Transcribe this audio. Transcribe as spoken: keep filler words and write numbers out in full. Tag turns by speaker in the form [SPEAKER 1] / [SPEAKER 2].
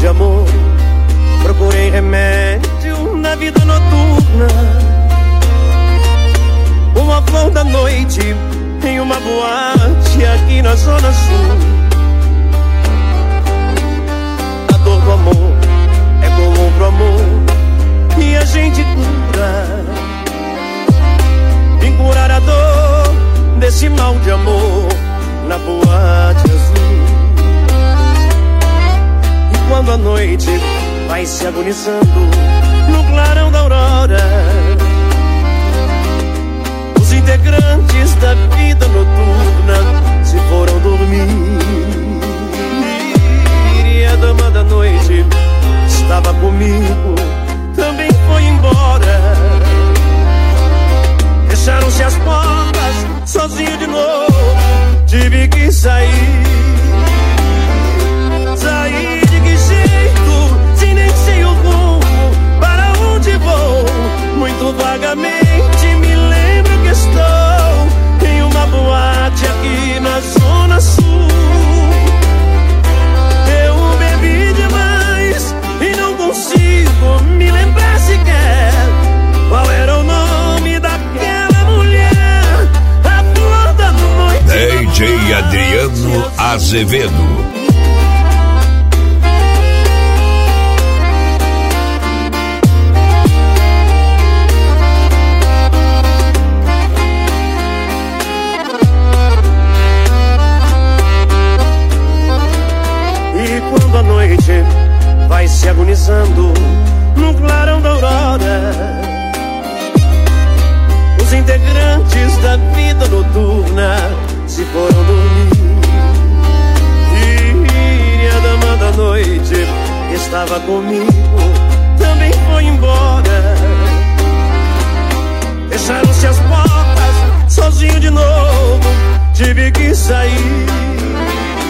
[SPEAKER 1] de amor. Procurei remédio na vida noturna, uma flor da noite em uma boate aqui na Zona Sul. A dor do amor é comum pro amor e a gente cura. Vim curar a dor desse mal de amor na boate azul. E quando a noite vai se agonizando no clarão da aurora, os integrantes da vida noturna se foram dormir. E a dama da noite estava comigo, também foi embora. Fecharam-se as portas, sozinho de novo, tive que sair. Sair de que jeito, se nem sei o rumo, para onde vou? Muito vagamente me lembro que estou em uma boate aqui na Zona Sul. Eu bebi demais e não consigo me lembrar sequer qual era o nome daquela mulher. A flor da noite.
[SPEAKER 2] D J Adriano Azevedo.
[SPEAKER 1] Quando a noite vai se agonizando no clarão da aurora, os integrantes da vida noturna se foram dormir. E a dama da noite que estava comigo também foi embora. Fecharam-se as portas, sozinho de novo, tive que sair.